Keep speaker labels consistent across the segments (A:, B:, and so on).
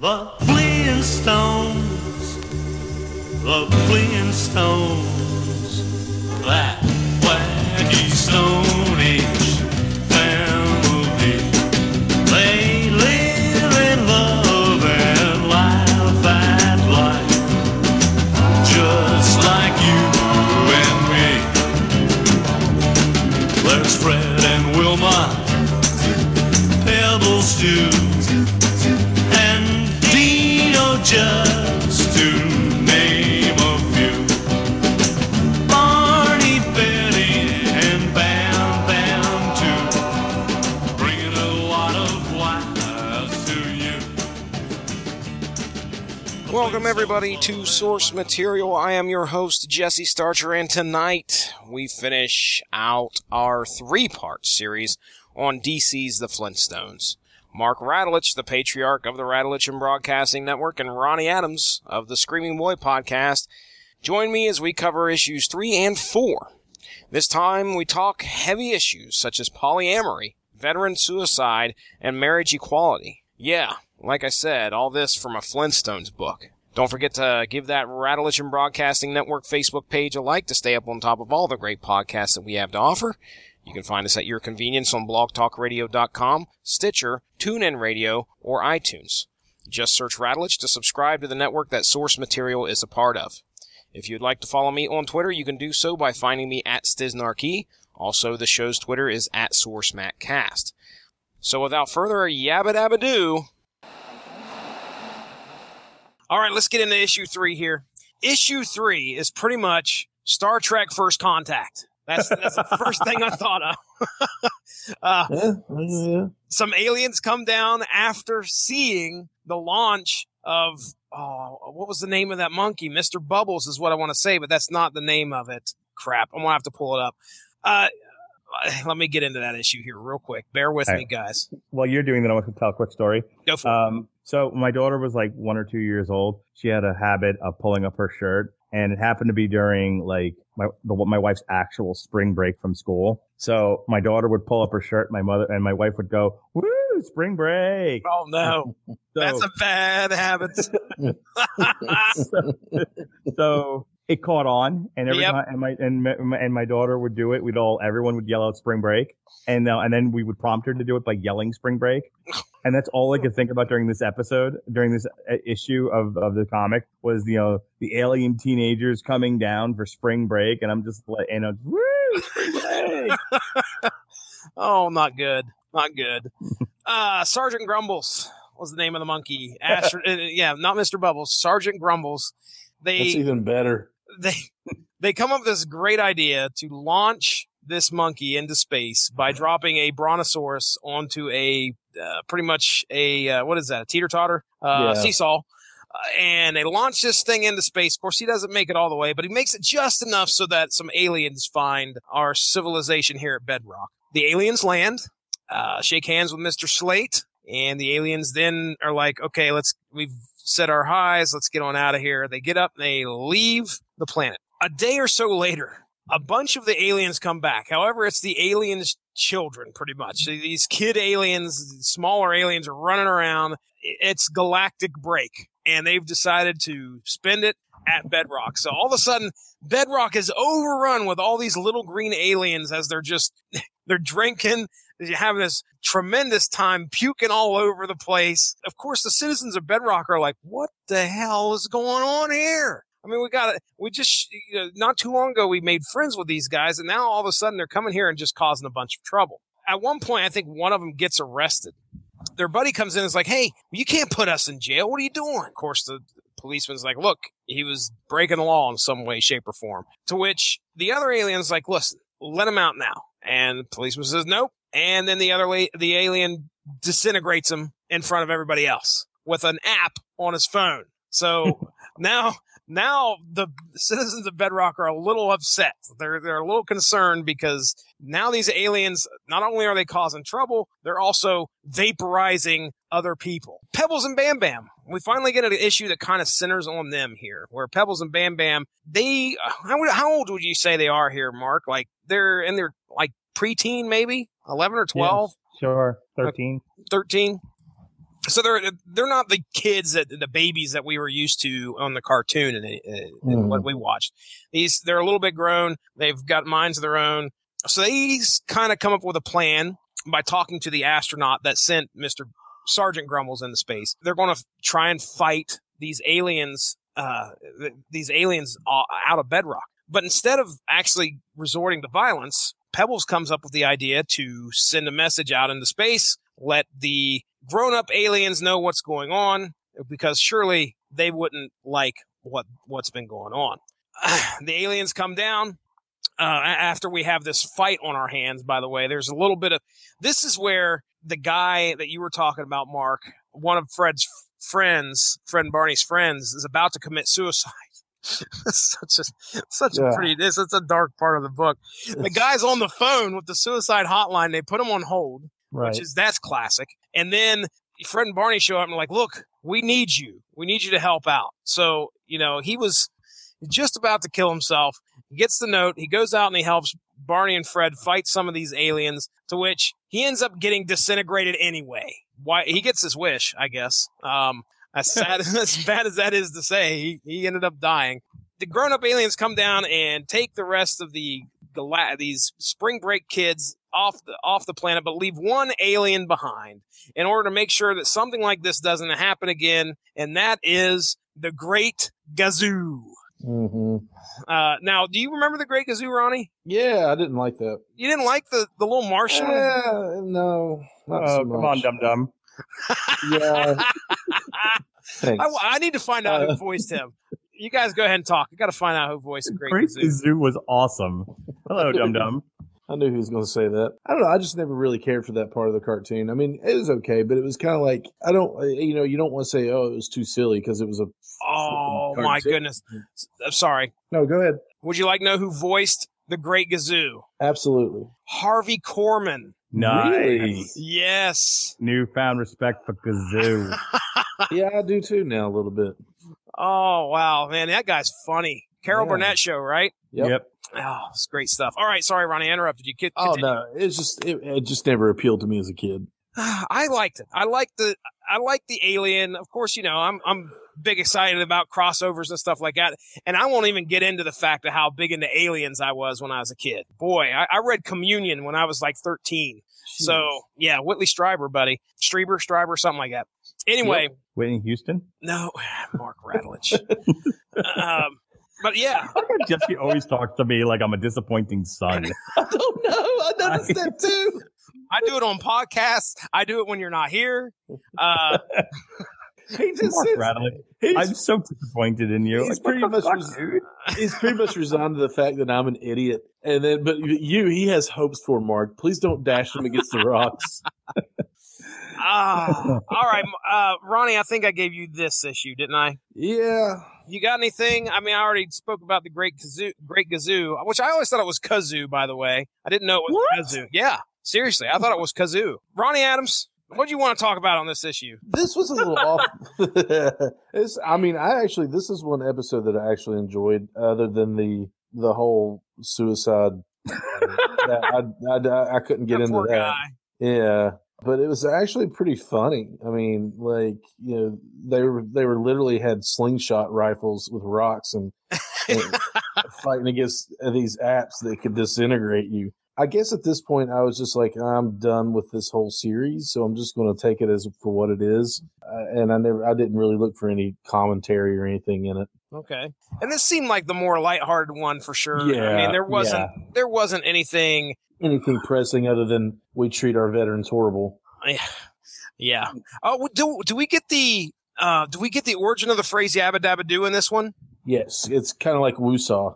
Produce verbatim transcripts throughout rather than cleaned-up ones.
A: The Flintstones, the Flintstones, that wacky Stone Age family. They live and love and laugh at life, just like you and me. There's Fred and Wilma, Pebbles too, just to name a few. Barney, Betty, and Bam Bam too, bringing a lot of wives to you.
B: Welcome everybody to Source Material. I am your host, Jesse Starcher, and tonight we finish out our three-part series on D C's The Flintstones. Mark Radulich, the patriarch of the Radulich and Broadcasting Network, and Ronnie Adams of the Screaming Boy podcast, join me as we cover issues three and four. This time we talk heavy issues such as polyamory, veteran suicide, and marriage equality. Yeah, like I said, all this from a Flintstones book. Don't forget to give that Radulich and Broadcasting Network Facebook page a like to stay up on top of all the great podcasts that we have to offer. You can find us at your convenience on blog talk radio dot com, Stitcher, TuneIn Radio, or iTunes. Just search Radulich to subscribe to the network that Source Material is a part of. If you'd like to follow me on Twitter, you can do so by finding me at Stiznarkey. Also, the show's Twitter is at SourceMacCast. So without further yabba-dabba-doo, all right, let's get into issue three here. Issue three is pretty much Star Trek First Contact. That's that's the first thing I thought of. uh,
C: yeah, yeah.
B: Some aliens come down after seeing the launch of, oh, what was the name of that monkey? Mister Bubbles is what I want to say, but that's not the name of it. Crap, I'm going to have to pull it up. Uh, let me get into that issue here real quick. Bear with
C: All
B: me,
C: right.
B: guys.
C: While you're doing that, I want to tell a quick story.
B: Go for it.
C: Um, so my daughter was like one or two years old. She had a habit of pulling up her shirt. And it happened to be during like my the, my wife's actual spring break from school. So my daughter would pull up her shirt, my mother and my wife would go, "Woo, spring break!"
B: Oh no,
C: so,
B: that's a bad habit.
C: so, so it caught on, and every
B: Yep.
C: time and my and my, and my daughter would do it. We'd all everyone would yell out "spring break," and uh, and then we would prompt her to do it by yelling "spring break." And that's all I could think about during this episode, during this issue of, of the comic was, you know, the alien teenagers coming down for spring break. And I'm just like, you know, woo, spring break.
B: Oh, not good. Not good. Uh, Sergeant Grumbles was the name of the monkey. Astro- uh, yeah, not Mister Bubbles. Sergeant Grumbles. They,
D: That's even better.
B: They, they come up with this great idea to launch this monkey into space by dropping a brontosaurus onto a uh, pretty much a uh, what is that, a teeter-totter uh,
D: Yeah.
B: seesaw, uh, and they launch this thing into space. Of course, he doesn't make it all the way, but he makes it just enough so that some aliens find our civilization here at Bedrock. The aliens land, uh, shake hands with Mister Slate, and the aliens then are like, okay, let's we've set our highs, let's get on out of here. They get up, they leave the planet. A day or so later, a bunch of the aliens come back. However, it's the aliens' children, pretty much. These kid aliens, smaller aliens are running around. It's galactic break, and they've decided to spend it at Bedrock. So all of a sudden, Bedrock is overrun with all these little green aliens as they're just, they're drinking, they're having this tremendous time, puking all over the place. Of course, the citizens of Bedrock are like, what the hell is going on here? I mean, we got it. We just, you know, not too long ago, we made friends with these guys, and now all of a sudden they're coming here and just causing a bunch of trouble. At one point, I think one of them gets arrested. Their buddy comes in and is like, hey, you can't put us in jail. What are you doing? Of course, the policeman's like, look, he was breaking the law in some way, shape, or form. To which the other alien's like, listen, let him out now. And the policeman says, nope. And then the other la- the alien disintegrates him in front of everybody else with an app on his phone. So now... Now the citizens of Bedrock are a little upset. They're they're a little concerned because now these aliens, not only are they causing trouble, they're also vaporizing other people. Pebbles and Bam Bam. We finally get an issue that kind of centers on them here, where Pebbles and Bam Bam, they, how, how old would you say they are here, Mark? Like they're in their like preteen, maybe eleven or twelve?
C: Yeah, sure, thirteen.
B: thirteen. So they're they're not the kids that the babies that we were used to on the cartoon and uh,
D: Mm.
B: what we watched. These they're a little bit grown. They've got minds of their own. So they kind of come up with a plan by talking to the astronaut that sent Mister Sergeant Grumbles into space. They're going to f- try and fight these aliens, uh, th- these aliens uh, out of Bedrock. But instead of actually resorting to violence, Pebbles comes up with the idea to send a message out into space, let the grown-up aliens know what's going on, because surely they wouldn't like what what's been going on. The aliens come down. Uh, after we have this fight on our hands, by the way, there's a little bit of, this is where the guy that you were talking about, Mark, one of Fred's friends, Fred and Barney's friends, is about to commit suicide. such a, such
D: Yeah.
B: a pretty, this it's a dark part of the book. The guy's on the phone with the suicide hotline. They put him on hold,
D: Right.
B: which is, that's classic. And then Fred and Barney show up and are like, look, we need you. We need you to help out. So, you know, he was just about to kill himself. He gets the note. He goes out and he helps Barney and Fred fight some of these aliens, to which he ends up getting disintegrated anyway. Why he gets his wish, I guess. Um, as sad as bad as that is to say, he, he ended up dying. The grown-up aliens come down and take the rest of the gala- these spring break kids off the off the planet, but leave one alien behind in order to make sure that something like this doesn't happen again, and that is the Great Gazoo.
D: hmm
B: Uh, now, do you remember the Great Gazoo, Ronnie?
D: Yeah, I didn't like that.
B: You didn't like the, the little Martian?
D: Eh, no, not
C: Oh,
D: so
C: come on,
D: much.
C: dum dum.
D: Yeah, thanks.
B: I, I need to find out who
D: Uh,
B: voiced him. You guys go ahead and talk. I got to find out who voiced the Great
C: Great
B: Gazoo.
C: Zoo was awesome. Hello, dum dum.
D: I knew he was going to say that. I don't know. I just never really cared for that part of the cartoon. I mean, it was okay, but it was kind of like, I don't, you know, you don't want to say, oh, it was too silly because it was a.
B: Oh,
D: flipping
B: my
D: cartoon.
B: goodness. I'm sorry.
D: No, go ahead.
B: Would you like to know who voiced the Great Gazoo?
D: Absolutely.
B: Harvey Korman.
C: Nice.
D: Really?
B: Yes.
C: Newfound respect for Kazoo.
D: Yeah, I do too now a little bit.
B: Oh, wow, man. That guy's funny. Carol
D: Yeah.
B: Burnett show, right?
D: Yep.
B: Oh, it's great stuff. All right. Sorry, Ronnie, I interrupted you. Kid-
D: Oh
B: continue.
D: no, it's just it, it just never appealed to me as a kid.
B: I liked it. I liked the I liked the alien. Of course, you know, I'm I'm big excited about crossovers and stuff like that. And I won't even get into the fact of how big into aliens I was when I was a kid. Boy, I, I read Communion when I was like thirteen. So yeah, Whitley Strieber, buddy. Strieber, Strieber, something like that. Anyway,
C: Whitney Houston?
B: no, Mark Radulich. um, but yeah,
C: Why does Jesse always talk to me like I'm a disappointing son?
D: I don't know. I noticed that too.
B: I do it on podcasts. I do it when you're not here. Uh,
D: He just
C: Mark
D: says,
C: Radulich.
D: he's,
C: I'm so disappointed in you.
D: he's
C: Like,
D: pretty
C: what the
D: much
C: fuck,
D: res-
C: dude?
D: he's pretty much resigned to the fact that I'm an idiot. And then, but you, he has hopes for Mark. Please don't dash him against the rocks.
B: ah, all right, uh, Ronnie. I think I gave you this issue, didn't I?
D: Yeah.
B: You got anything? I mean, I already spoke about the Great Kazoo, Great Gazoo, which I always thought it was Kazoo. By the way, I didn't know it was
C: What?
B: Kazoo. Yeah, seriously, I thought it was Kazoo. Ronnie Adams, what do you want to talk about on this issue?
D: This was a little off. It's, I mean, I actually, this is one episode that I actually enjoyed, other than the the whole suicide. that I, I, I couldn't get
B: That
D: into
B: poor
D: that.
B: guy.
D: Yeah, but it was actually pretty funny. I mean, like, you know, they were they were literally had slingshot rifles with rocks and, and fighting against these apps that could disintegrate you. I guess at this point, I was just like, I'm done with this whole series, so I'm just going to take it as for what it is. Uh, and I never, I didn't really look for any commentary or anything in it.
B: Okay, and this seemed like the more lighthearted one for sure. I
D: Yeah,
B: mean, there wasn't there wasn't anything.
D: Anything pressing other than we treat our veterans horrible.
B: Yeah. Oh, do do we get the uh, do we get the origin of the phrase "yabba dabba do" in this one?
D: Yes, it's kind of like woosah.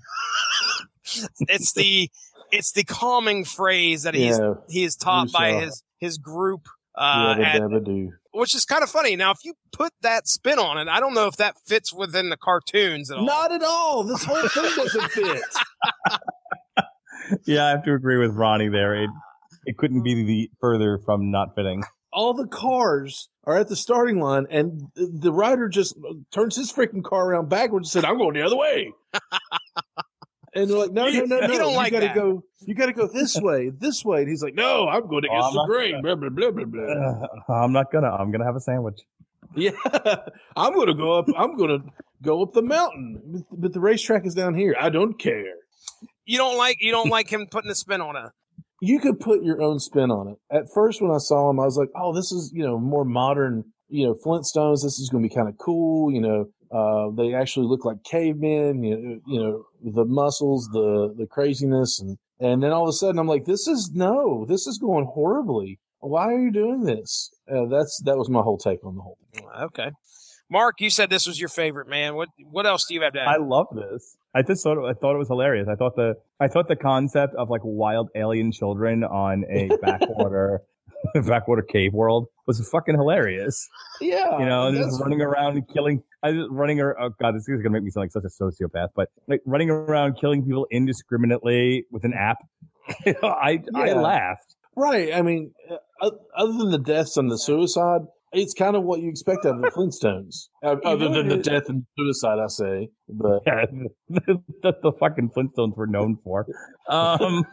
B: It's the it's the calming phrase that he's
D: Yeah,
B: he is taught by
D: Woosah.
B: his his group, uh,
D: yabba
B: at,
D: dabba do.
B: which is kind of funny. Now, if you put that spin on it, I don't know if that fits within the cartoons at all.
D: Not at all. This whole thing doesn't fit.
C: Yeah, I have to agree with Ronnie there. It it couldn't be the further from not fitting.
D: All the cars are at the starting line, and the- the rider just turns his freaking car around backwards and said, I'm going the other way. And they're like, no,
B: You-
D: no, no, no.
B: you don't like
D: gotta
B: that.
D: go. You got to go this way, this way. And he's like, no, I'm going
C: Oh,
D: against
C: I'm
D: the
C: not
D: grain. Blah blah blah blah blah.
C: Uh, I'm not gonna. I'm gonna have a sandwich.
D: Yeah, I'm going to go up. I'm going to go up the mountain, but the racetrack is down here. I don't care.
B: You don't like you don't like him putting a spin on it.
D: You could put your own spin on it. At first, when I saw him, I was like, oh, this is, you know, more modern, you know, Flintstones. This is going to be kind of cool. You know, uh, they actually look like cavemen, you know, you know, the muscles, the, the craziness. And, and then all of a sudden I'm like, this is no, this is going horribly. Why are you doing this? Uh, that's, that was my whole take on the whole thing.
B: Okay. Mark, you said this was your favorite, man. What what else do you have to add?
C: I love this. I just thought it, I thought it was hilarious. I thought the I thought the concept of like wild alien children on a backwater backwater cave world was fucking hilarious.
D: Yeah.
C: You know, and
D: that's-
C: just running around and killing. I just running around. Oh god, this is gonna make me sound like such a sociopath. But like running around killing people indiscriminately with an app. You know, I I
D: Yeah.
C: laughed.
D: Right. I mean, uh, other than the deaths and the suicide, it's kind of what you expect out of the Flintstones. Uh, other
C: know
D: than the
C: it-
D: death and suicide, I say. But
C: Yeah, that's the fucking Flintstones were known for. Um,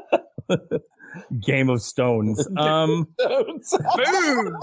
C: Game of Stones. Um,
B: Boom!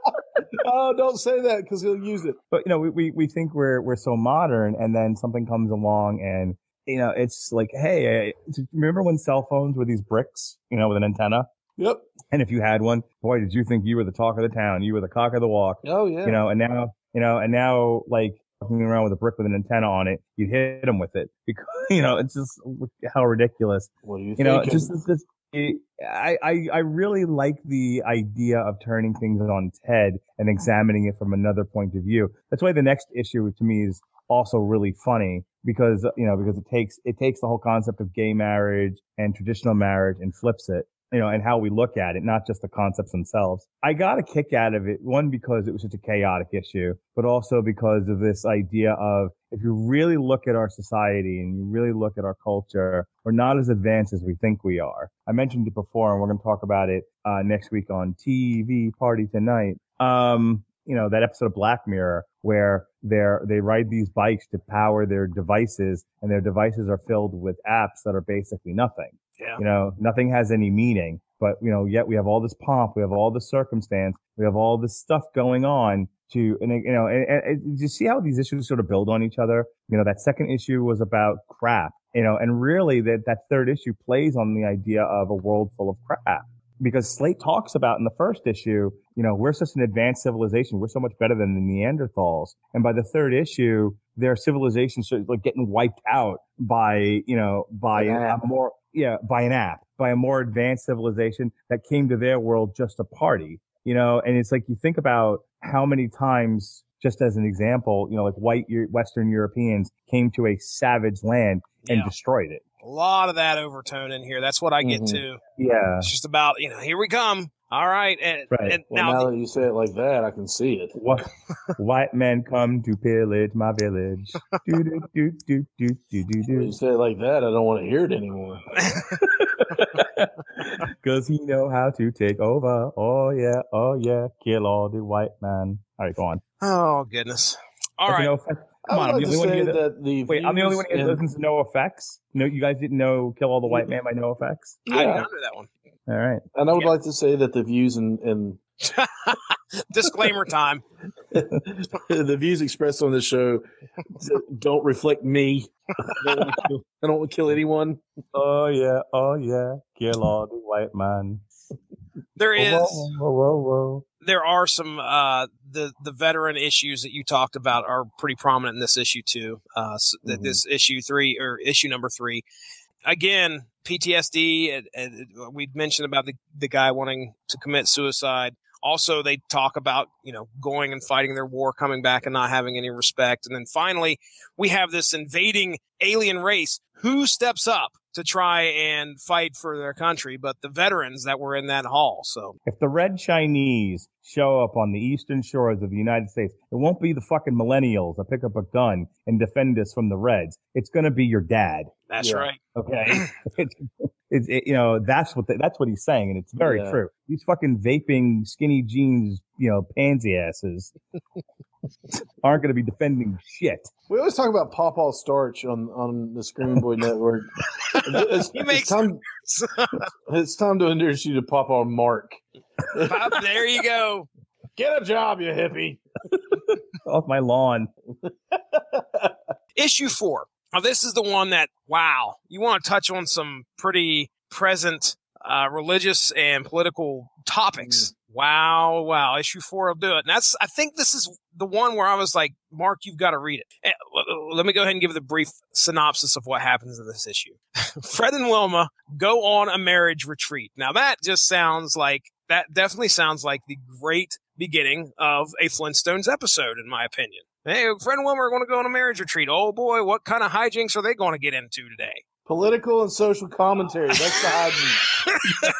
D: oh, don't say that because he'll use it.
C: but you know, we, we we think we're we're so modern, and then something comes along, and you know, it's like, hey, uh, remember when cell phones were these bricks, you know, with an antenna?
D: Yep.
C: And if you had one, boy, did you think you were the talk of the town? You were the cock of the walk.
D: Oh, yeah.
C: You know, and now, you know, and now, like, walking around with a brick with an antenna on it, you'd hit them with it because, you know, it's just how ridiculous.
D: What do you,
C: You
D: think?
C: know, just this, this it, I, I, I really like the idea of turning things on its head and examining it from another point of view. That's why the next issue to me is also really funny because, you know, because it takes, it takes the whole concept of gay marriage and traditional marriage and flips it, you know, and how we look at it, not just the concepts themselves. I got a kick out of it, one, because it was such a chaotic issue, but also because of this idea of if you really look at our society and you really look at our culture, we're not as advanced as we think we are. I mentioned it before, and we're going to talk about it uh, next week on T V Party Tonight. Um, you know, that episode of Black Mirror where they're, they ride these bikes to power their devices, and their devices are filled with apps that are basically nothing.
B: Yeah.
C: You know, nothing has any meaning, but, you know, yet we have all this pomp, we have all this circumstance, we have all this stuff going on to, and, you know, and, and, and you see how these issues sort of build on each other? You know, that second issue was about crap, you know, and really that, that third issue plays on the idea of a world full of crap. Because Slate talks about in the first issue, you know, we're such an advanced civilization. We're so much better than the Neanderthals. And by the third issue, their civilizations are like getting wiped out by, you know, by
D: An
C: a
D: app.
C: more, yeah, by an app, by a more advanced civilization that came to their world just to party, you know, and it's like, you think about how many times, just as an example, you know, like white Western Europeans came to a savage land and
B: Yeah.
C: destroyed it.
B: A lot of that overtone in here. That's what I get
D: Mhm.
B: to.
C: Yeah.
B: It's just about, you know, here we come. All right. And,
C: Right.
B: and
D: Well,
B: now,
D: now that you say it like that, I can see it.
C: What white men come to pillage my village? Do do do do do do do
D: When you
C: do.
D: say it like that, I don't want to hear it anymore.
C: Cause he know how to take over. Oh yeah, oh yeah, kill all the white man. All right, go on.
B: oh, goodness. All
C: Does
B: right.
C: No effect?
D: I
C: Come
D: would
C: on, I'm
D: like
C: the
D: to
C: only one
D: say
C: here that.
D: that the
C: Wait, I'm the only one here that
D: views
C: listens to No Effects. No, you guys didn't know "Kill All the White Man" by No Effects.
D: and,
B: I did
D: yeah,
B: not know that one.
C: All right.
D: and I would
B: Yeah.
D: like to say that the views and, and
B: Disclaimer time.
D: the views expressed on this show don't reflect me. I don't want to kill, I don't want to kill anyone.
C: Oh yeah, oh yeah, kill all the white man.
B: There is,
C: Whoa, whoa, whoa, whoa.
B: there are some, uh, the, the veteran issues that you talked about are pretty prominent in this issue too. Uh, so that
D: Mhm.
B: this issue three or issue number three, again, P T S D. And, and we mentioned about the, the guy wanting to commit suicide. Also, they talk about, you know, going and fighting their war, coming back and not having any respect. And then finally, we have this invading alien race. Who steps up to try and fight for their country? But the veterans that were in that hall. So,
C: If the red Chinese show up on the eastern shores of the United States, it won't be the fucking millennials that pick up a gun and defend us from the Reds. It's going to be your dad.
B: that's
D: Yeah.
B: right.
C: Okay. it's, it's, it, you know, that's what, the, that's what he's saying. And it's very
D: Yeah.
C: true. These fucking vaping skinny jeans, you know, pansy asses. aren't going to be defending shit.
D: We always talk about Pawpaw Starch on, on the Screaming Boy Network. It's,
B: He
D: it's
B: makes
D: time, it's time to introduce you to Pawpaw Mark.
B: Bob, there you go.
D: Get a job, you hippie.
C: Off my lawn.
B: Issue four. Now, this is the one that, wow, you want to touch on some pretty present uh, religious and political topics. Mm. Wow, wow. Issue four will do it. And that's, I think this is the one where I was like, Mark, you've got to read it. Let me go ahead and give the brief synopsis of what happens in this issue. Fred and Wilma go on a marriage retreat. Now, that just sounds like, that definitely sounds like the great beginning of a Flintstones episode, in my opinion. Hey, Fred and Wilma are going to go on a marriage retreat. Oh, boy, what kind of hijinks are they going to get into today?
D: Political and social commentary. That's the hijinks.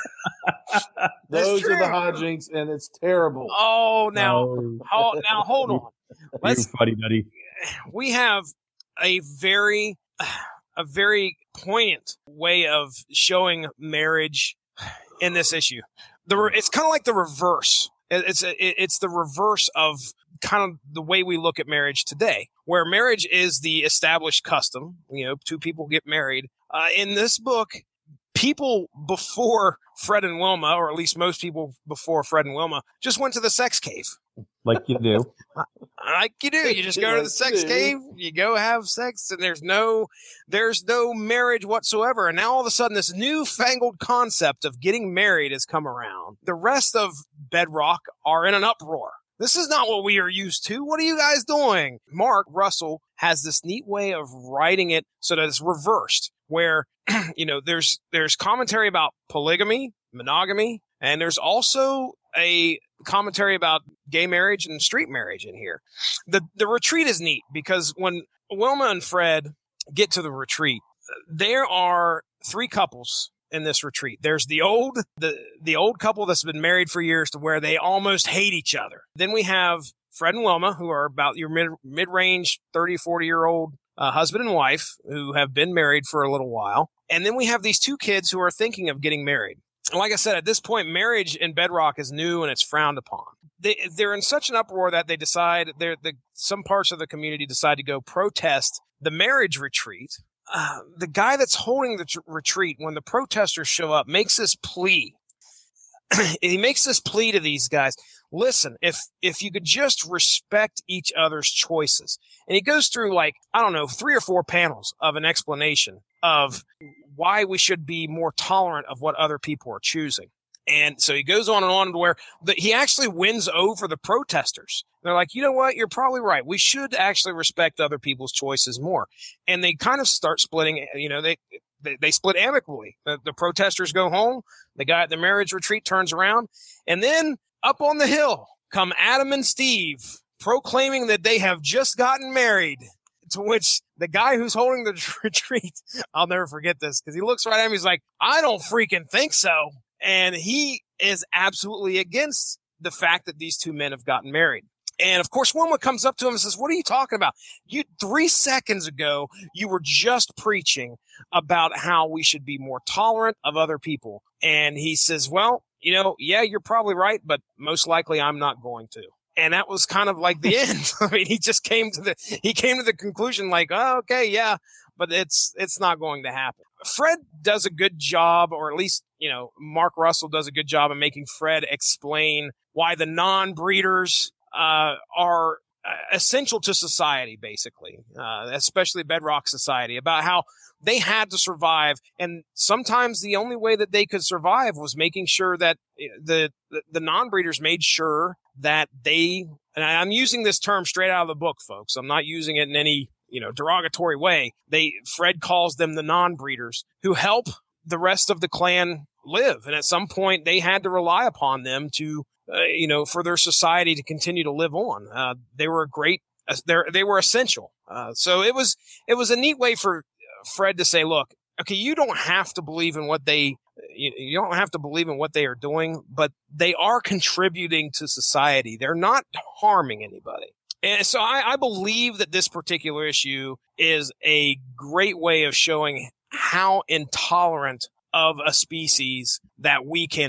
D: Those are the hijinks, and it's terrible.
B: Oh, now,
C: Oh.
B: oh, now hold on. Let's,
C: You fuddy duddy.
B: we have a very, a very poignant way of showing marriage in this issue. The re- it's kind of like the reverse. It- It's a, it- it's the reverse of kind of the way we look at marriage today, where marriage is the established custom. You know, two people get married. Uh, in this book, people before Fred and Wilma, or at least most people before Fred and Wilma, just went to the sex cave.
C: Like you do.
B: Like you do. You just go to the sex cave, you go have sex, and there's no there's no marriage whatsoever. And now all of a sudden this newfangled concept of getting married has come around. The rest of Bedrock are in an uproar. This is not what we are used to. What are you guys doing? Mark Russell has this neat way of writing it so that it's reversed, where you know there's there's commentary about polygamy, monogamy, and there's also a commentary about gay marriage and street marriage in here. The the retreat is neat because when Wilma and Fred get to the retreat, there are three couples in this retreat. There's the old the the old couple that's been married for years to where they almost hate each other. Then we have Fred and Wilma, who are about your mid mid-range thirty, forty year old uh, husband and wife who have been married for a little while. And then we have these two kids who are thinking of getting married. And like I said, at this point, marriage in Bedrock is new and it's frowned upon. They, they're in such an uproar that they decide, they're, the, some parts of the community decide to go protest the marriage retreat. Uh, the guy that's holding the tr- retreat, when the protesters show up, makes this plea. He makes this plea to these guys. Listen, if if you could just respect each other's choices. And he goes through, like, I don't know, three or four panels of an explanation of why we should be more tolerant of what other people are choosing. And so he goes on and on to where the, he actually wins over the protesters. They're like, you know what? You're probably right. We should actually respect other people's choices more. And they kind of start splitting, you know, they they, they split amicably. The, the protesters go home. The guy at the marriage retreat turns around. And then up on the hill come Adam and Steve proclaiming that they have just gotten married. To which the guy who's holding the retreat, I'll never forget this, because he looks right at him. He's like, I don't freaking think so. And he is absolutely against the fact that these two men have gotten married. And of course, Wilma comes up to him and says, what are you talking about? You three seconds ago, you were just preaching about how we should be more tolerant of other people. And he says, well, you know, yeah, you're probably right, but most likely I'm not going to. And that was kind of like the end. I mean, he just came to the, he came to the conclusion like, oh, okay, yeah, but it's, it's not going to happen. Fred does a good job, or at least, you know, Mark Russell does a good job of making Fred explain why the non-breeders, uh, are essential to society, basically, uh, especially Bedrock society, about how they had to survive. And sometimes the only way that they could survive was making sure that the, the, the non-breeders made sure that they, and I'm using this term straight out of the book, folks. I'm not using it in any, you know, derogatory way. They, Fred calls them the non-breeders who help the rest of the clan live. And at some point they had to rely upon them to, uh, you know, for their society to continue to live on. Uh, they were a great, uh, they were essential. Uh, so it was, it was a neat way for Fred to say, look, okay, you don't have to believe in what they, you, you don't have to believe in what they are doing, but they are contributing to society. They're not harming anybody. And so I, I believe that this particular issue is a great way of showing how intolerant of a species that we can be.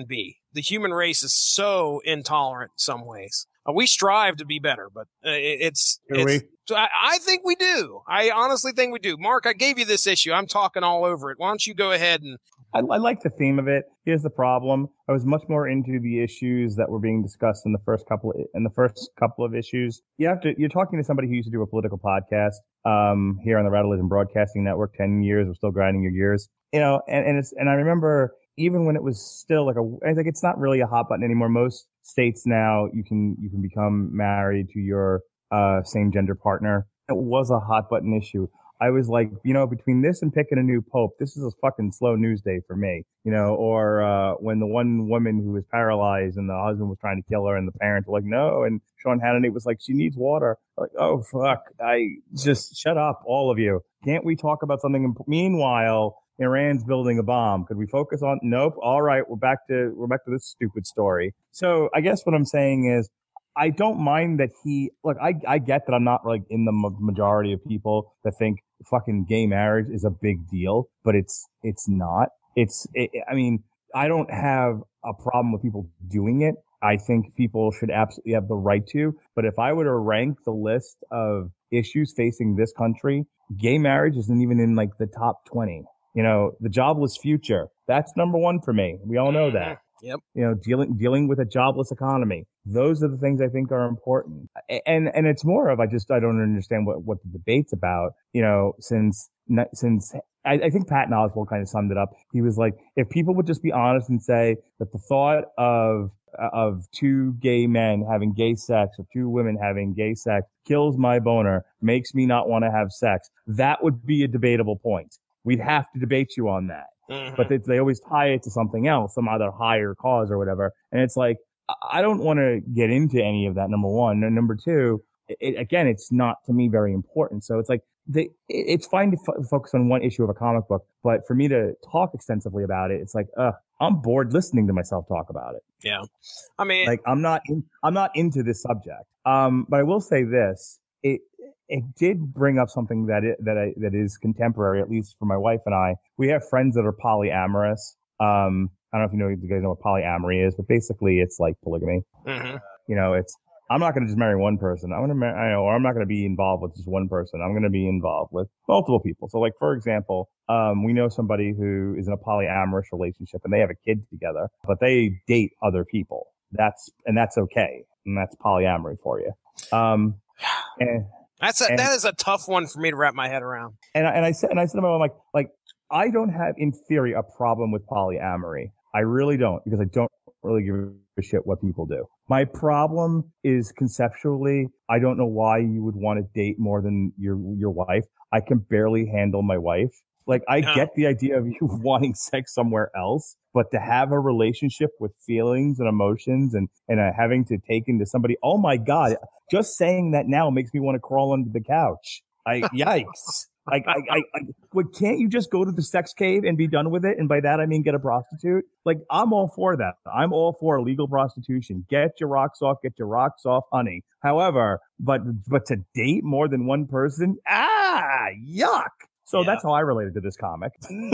B: the human race is so intolerant in some ways. Uh, we strive to be better, but uh, it, it's,
C: Do
B: it's
C: we?
B: so I, I think we do. I honestly think we do. Mark, I gave you this issue. I'm talking all over it. Why don't you go ahead and
C: I, I like the theme of it. Here's the problem. I was much more into the issues that were being discussed in the first couple of, in the first couple of issues. You have to, you're talking to somebody who used to do a political podcast, um, here on the Rattleism Broadcasting Network, ten years. We're still grinding your gears, you know, and, and it's, and I remember even when it was still like a, I think it's not really a hot button anymore. Most states now you can, you can become married to your, uh, same gender partner. It was a hot button issue. I was like, you know, between this and picking a new pope, this is a fucking slow news day for me, you know, or, uh, when the one woman who was paralyzed and the husband was trying to kill her and the parents were like, no. And Sean Hannity was like, she needs water. Like, oh, fuck. I just shut up, all of you. Can't we talk about something? Imp- Meanwhile, Iran's building a bomb. Could we focus on? Nope. All right. We're back to, we're back to this stupid story. So I guess what I'm saying is, I don't mind that he, look, I, I get that I'm not like in the ma- majority of people that think fucking gay marriage is a big deal, but it's, it's not. It's, it, I mean, I don't have a problem with people doing it. I think people should absolutely have the right to, but if I were to rank the list of issues facing this country, gay marriage isn't even in like the top twenty. You know, the jobless future, that's number one for me. We all know that.
B: Yep.
C: You know, dealing dealing with a jobless economy. Those are the things I think are important. And and it's more of I just I don't understand what, what the debate's about. You know, since since I, I think Patton Oswalt kind of summed it up. He was like, if people would just be honest and say that the thought of of two gay men having gay sex or two women having gay sex kills my boner, makes me not want to have sex, that would be a debatable point. We'd have to debate you on that. Mm-hmm. But they, they always tie it to something else, some other higher cause or whatever. And it's like, I don't want to get into any of that, number one. And number two, it, again, it's not to me very important. So it's like, they, it's fine to f- focus on one issue of a comic book, but for me to talk extensively about it, it's like, uh, I'm bored listening to myself talk about it.
B: Yeah. I mean,
C: like I'm not, in, I'm not into this subject. Um, but I will say this, it, it did bring up something that it, that I, that is contemporary, at least for my wife and I. We have friends that are polyamorous. Um, I don't know if you know, you guys know what polyamory is, but basically it's like polygamy. Mm-hmm. You know, it's, I'm not going to just marry one person. I'm going to marry, I know, or I'm not going to be involved with just one person. I'm going to be involved with multiple people. So like, for example, um, we know somebody who is in a polyamorous relationship and they have a kid together, but they date other people. That's, and that's okay. And that's polyamory for you. Um, and,
B: That's a,
C: and,
B: that is a tough one for me to wrap my head around.
C: And I, and I said, and I said to my mom, like, like, I don't have, in theory, a problem with polyamory. I really don't, because I don't really give a shit what people do. My problem is conceptually, I don't know why you would want to date more than your, your wife. I can barely handle my wife. Like, I no. get the idea of you wanting sex somewhere else, but to have a relationship with feelings and emotions and, and uh, having to take into somebody, oh my God, just saying that now makes me want to crawl under the couch. I, yikes. Like, I, I, I, well, can't you just go to the sex cave and be done with it? And by that, I mean, get a prostitute. Like, I'm all for that. I'm all for legal prostitution. Get your rocks off, get your rocks off, honey. However, but, but to date more than one person, ah, yuck. So yeah. That's how I related to this comic.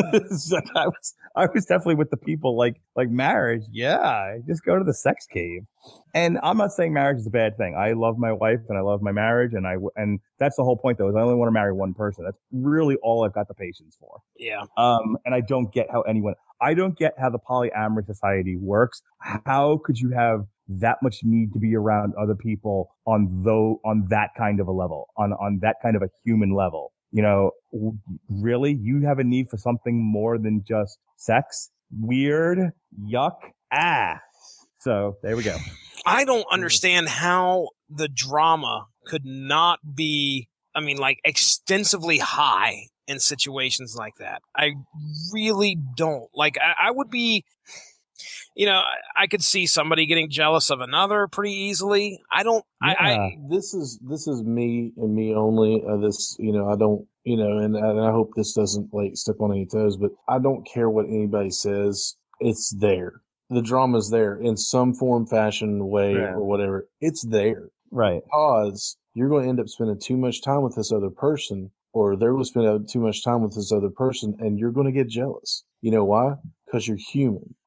C: So I was, I was definitely with the people like, like marriage. Yeah. Just go to the sex cave. And I'm not saying marriage is a bad thing. I love my wife and I love my marriage. And I, and that's the whole point though, is I only want to marry one person. That's really all I've got the patience for.
B: Yeah.
C: Um, and I don't get how anyone, I don't get how the polyamorous society works. How could you have that much need to be around other people on though, on that kind of a level, on, on that kind of a human level? You know, really, you have a need for something more than just sex? Weird. Yuck. Ah. So there we go.
B: I don't understand how the drama could not be, I mean, like extensively high in situations like that. I really don't. Like, I, I would be, you know, I could see somebody getting jealous of another pretty easily. I don't.
D: Yeah,
B: I, I
D: this is this is me and me only. Uh, this, you know, I don't, you know, and, and I hope this doesn't like step on any toes, but I don't care what anybody says. It's there. The drama's there in some form, fashion, way, yeah. or whatever. It's there,
C: right?
D: Because you're going to end up spending too much time with this other person, or they're going to spend too much time with this other person, and you're going to get jealous. You know why? Because you're human.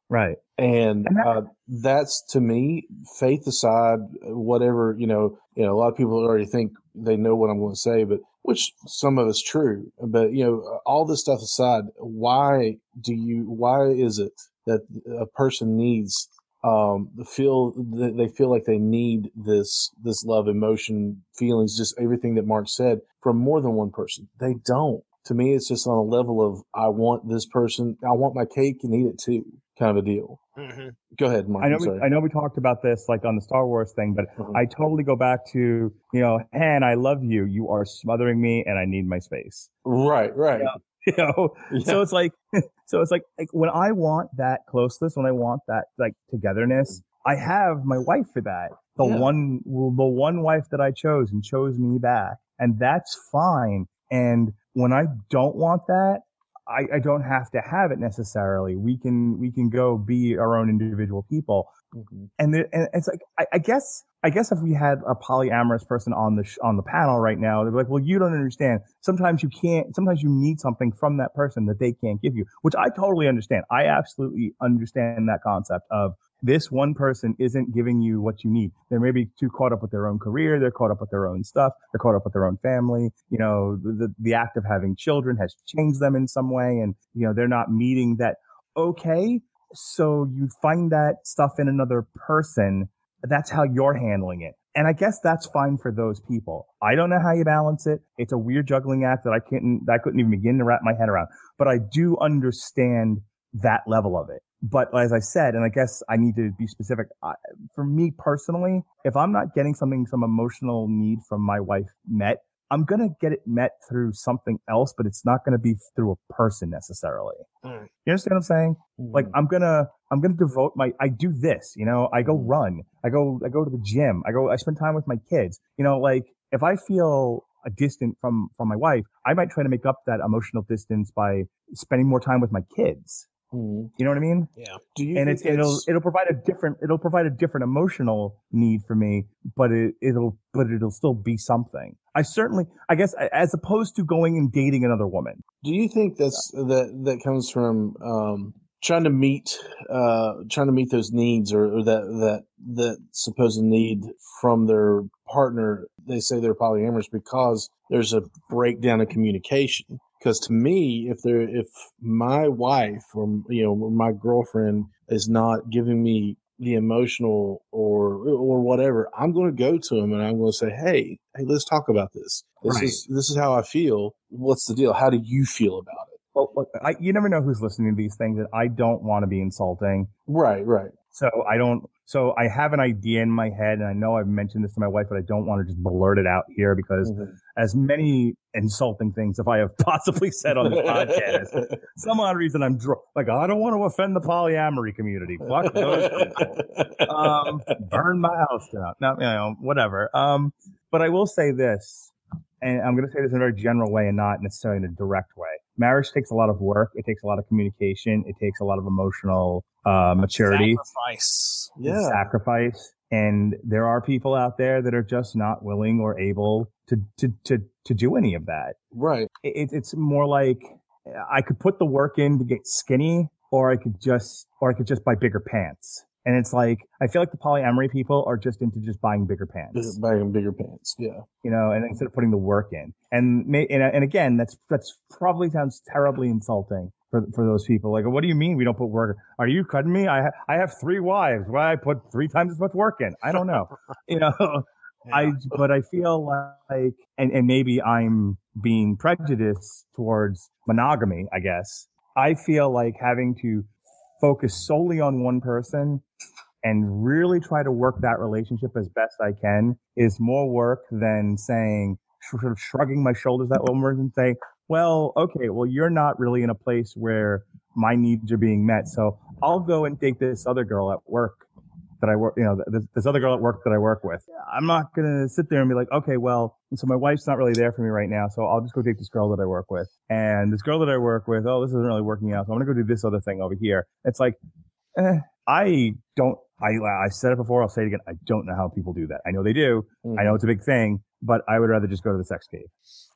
C: Right.
D: And
C: And that-
D: uh, that's, to me, faith aside, whatever, you know, you know, a lot of people already think they know what I'm going to say, but which some of it's true. But, you know, all this stuff aside, why do you, why is it that a person needs um feel they feel like they need this this love, emotion, feelings, just everything that Mark said from more than one person? They don't. To me, it's just on a level of, I want this person, I want my cake and eat it too, kind of a deal.
B: Mm-hmm.
D: Go ahead, Mark.
C: I know
D: I'm
C: we,
D: sorry.
C: I know we talked about this like on the Star Wars thing, but
D: Mhm.
C: I totally go back to, you know, Han, I love you. You are smothering me and I need my space.
D: Right, right.
C: Yeah. You know,
D: Yeah.
C: so it's like, so it's like, like when I want that closeness, when I want that like togetherness, I have my wife for that. The
D: Yeah.
C: one, well, the one wife that I chose and chose me back, and that's fine. And when I don't want that, I, I don't have to have it necessarily. We can, we can go be our own individual people.
D: Mhm.
C: And, the, and it's like, I, I guess, I guess if we had a polyamorous person on the, sh- on the panel right now, they'd be like, well, you don't understand. Sometimes you can't, sometimes you need something from that person that they can't give you, which I totally understand. I absolutely understand that concept of this one person isn't giving you what you need. They're maybe too caught up with their own career. They're caught up with their own stuff. They're caught up with their own family. You know, the, the, the act of having children has changed them in some way. And, you know, they're not meeting that. Okay. So you find that stuff in another person. That's how you're handling it. And I guess that's fine for those people. I don't know how you balance it. It's a weird juggling act that I couldn't, that I couldn't even begin to wrap my head around, but I do understand that level of it. But as I said, and I guess I need to be specific, I, for me personally, if I'm not getting something, some emotional need from my wife met, I'm going to get it met through something else, but it's not going to be through a person necessarily.
B: Mm.
C: You understand what I'm saying? Like I'm going to, I'm going to devote my, I do this, you know, I go
D: Mhm.
C: run, I go, I go to the gym, I go, I spend time with my kids, you know, like if I feel a distant from, from my wife, I might try to make up that emotional distance by spending more time with my kids.
D: Mhm.
C: You know what I mean?
B: Yeah.
D: Do you
C: And
D: think
C: it's, it'll,
D: that's-
C: it'll provide a different, it'll provide a different emotional need for me, but it, it'll, but it'll still be something. I certainly, I guess, as opposed to going and dating another woman.
D: Do you think that's that that comes from um, trying to meet uh, trying to meet those needs, or, or that that that supposed need from their partner? They say they're polyamorous because there's a breakdown of communication. Because to me, if there if my wife or you know my girlfriend is not giving me the emotional or or whatever, I'm going to go to him and I'm going to say, hey, hey, let's talk about this. This
C: Right.
D: is this is how I feel. What's the deal? How do you feel about it?
C: Well, look, I, you never know who's listening to these things, and I don't want to be insulting.
D: Right, right.
C: So I don't, so I have an idea in my head, and I know I've mentioned this to my wife, but I don't want to just blurt it out here because
D: Mhm.
C: as many insulting things if I have possibly said on this podcast, some odd reason I'm dr- like, I don't want to offend the polyamory community. Fuck those people. Um, burn my house down. No, you know, whatever. Um, but I will say this, and I'm going to say this in a very general way and not necessarily in a direct way. Marriage takes a lot of work. It takes a lot of communication. It takes a lot of emotional uh, maturity,
B: Sacrifice.
D: Yeah.
C: sacrifice. And there are people out there that are just not willing or able to to to to do any of that.
D: Right.
C: It, it's more like I could put the work in to get skinny, or I could just or I could just buy bigger pants. And it's like, I feel like the polyamory people are just into just buying bigger pants,
D: Buying bigger pants. Yeah.
C: you know, and instead of putting the work in. And, may, and, and again, that's, that's probably sounds terribly insulting for, for those people. Like, what do you mean we don't put work? Are you cutting me? I, ha- I have three wives. Why I put three times as much work in? I don't know. You know, I, but I feel like, and, and maybe I'm being prejudiced towards monogamy, I guess. I feel like having to focus solely on one person and really try to work that relationship as best I can is more work than saying, sort of shrugging my shoulders at one person and saying, well, okay, well, you're not really in a place where my needs are being met. So I'll go and take this other girl at work that I work, you know, this, this other girl at work that I work with. I'm not going to sit there and be like, okay, well, so my wife's not really there for me right now. So I'll just go take this girl that I work with. And this girl that I work with, oh, this isn't really working out. So I'm going to go do this other thing over here. It's like, eh, I don't, I, I said it before. I'll say it again. I don't know how people do that. I know they do.
D: Mhm.
C: I know it's a big thing, but I would rather just go to the sex cave.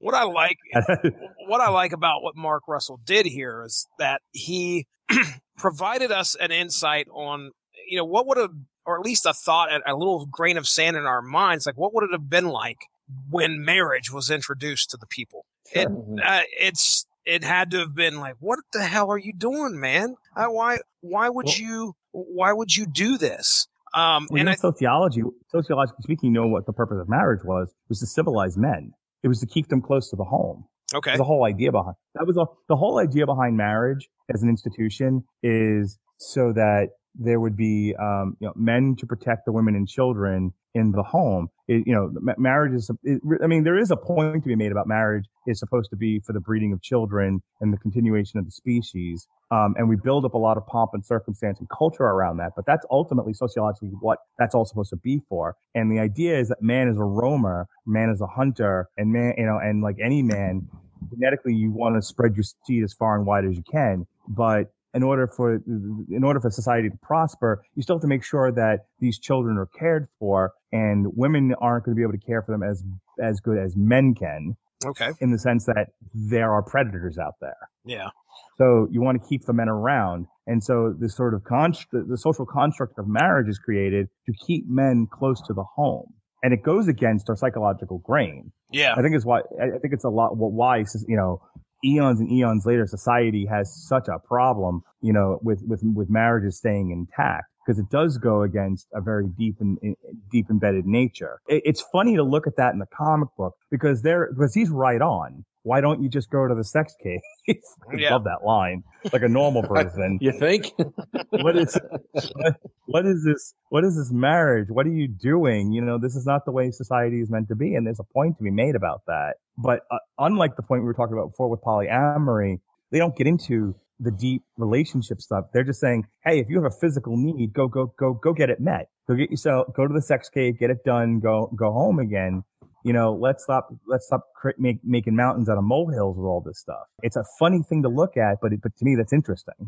B: What I like, what I like about what Mark Russell did here is that he provided us an insight on, you know, what would have, or at least a thought, a little grain of sand in our minds, like what would it have been like when marriage was introduced to the people? It, uh, it's it had to have been like, what the hell are you doing, man? Uh, why why would well, you why would you do this? Um,
C: well,
B: and
C: I,
B: I,
C: sociology, sociologically speaking, you know what the purpose of marriage was? It was to civilize men. It was to keep them close to the home.
B: Okay.
C: The whole idea behind that was a, the whole idea behind marriage as an institution is so that there would be, um, you know, men to protect the women and children in the home. It, you know, ma- marriage is, it, I mean, there is a point to be made about marriage is supposed to be for the breeding of children and the continuation of the species. Um, and we build up a lot of pomp and circumstance and culture around that, but that's ultimately sociologically what that's all supposed to be for. And the idea is that man is a roamer, man is a hunter, and man, you know, and like any man, genetically you want to spread your seed as far and wide as you can, but in order for in order for society to prosper, you still have to make sure that these children are cared for, and women aren't going to be able to care for them as as good as men can.
B: Okay.
C: In the sense that there are predators out there.
B: Yeah.
C: So you want to keep the men around, and so this sort of const- the social construct of marriage is created to keep men close to the home, and it goes against our psychological grain.
B: Yeah.
C: I think it's why I think it's a lot why you know. Eons and eons later, society has such a problem, you know, with, with, with marriages staying intact because it does go against a very deep and deep embedded nature. It, it's funny to look at that in the comic book because they're, because he's right on. Why don't you just go to the sex cave? I
B: yeah.
C: love that line. Like a normal person.
D: You think?
C: what is, what, what is this? What is this marriage? What are you doing? You know, this is not the way society is meant to be. And there's a point to be made about that. But uh, unlike the point we were talking about before with polyamory, they don't get into the deep relationship stuff. They're just saying, hey, if you have a physical need, go, go, go, go get it met. Go get yourself, go to the sex cave, get it done, go, go home again. You know, let's stop, let's stop cr- make, making mountains out of molehills with all this stuff. It's a funny thing to look at, but it, but to me, that's interesting.